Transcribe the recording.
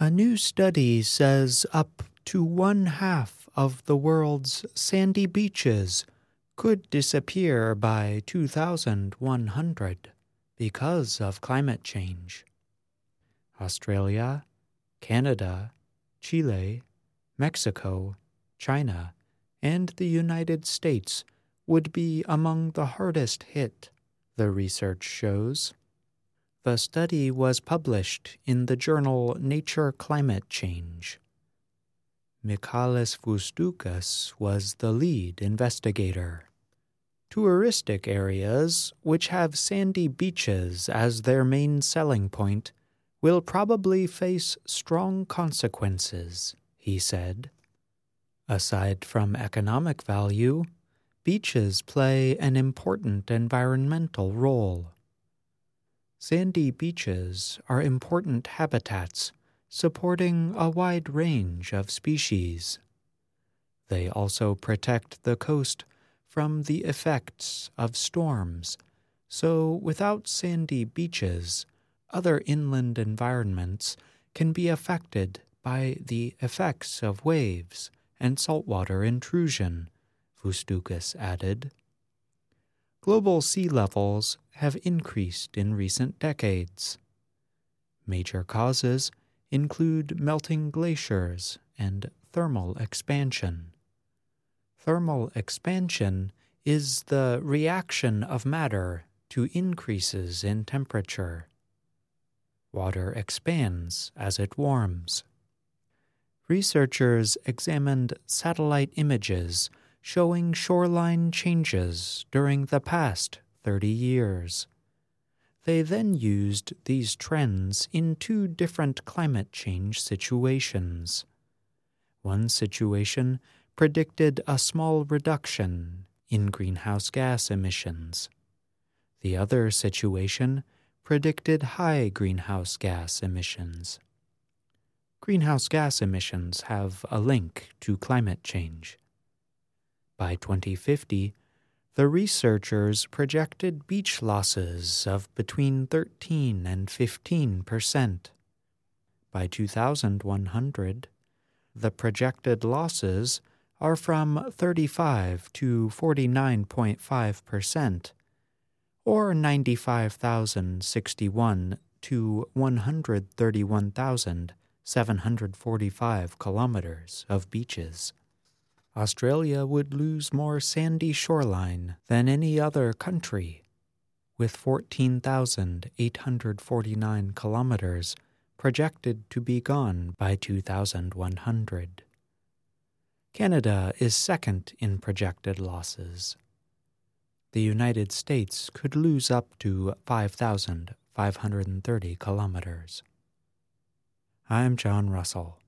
A new study says up to 1/2 of the world's sandy beaches could disappear by 2100 because of climate change. Australia, Canada, Chile, Mexico, China, and the United States would be among the hardest hit, the research shows. The study was published in the journal Nature Climate Change. Michalis Voustoukas was the lead investigator. Touristic areas, which have sandy beaches as their main selling point, will probably face strong consequences, he said. Aside from economic value, beaches play an important environmental role. Sandy beaches are important habitats supporting a wide range of species. They also protect the coast from the effects of storms, so without sandy beaches, other inland environments can be affected by the effects of waves and saltwater intrusion, Voustoukas added. Global sea levels have increased in recent decades. Major causes include melting glaciers and thermal expansion. Thermal expansion is the reaction of matter to increases in temperature. Water expands as it warms. Researchers examined satellite images showing shoreline changes during the past 30 years. They then used these trends in 2 different climate change situations. One situation predicted a small reduction in greenhouse gas emissions. The other situation predicted high greenhouse gas emissions. Greenhouse gas emissions have a link to climate change. By 2050, the researchers projected beach losses of between 13 and 15%. By 2100, the projected losses are from 35 to 49.5%, or 95,061 to 131,745 kilometers of beaches. Australia would lose more sandy shoreline than any other country, with 14,849 kilometers projected to be gone by 2100. Canada is second in projected losses. The United States could lose up to 5,530 kilometers. I'm John Russell.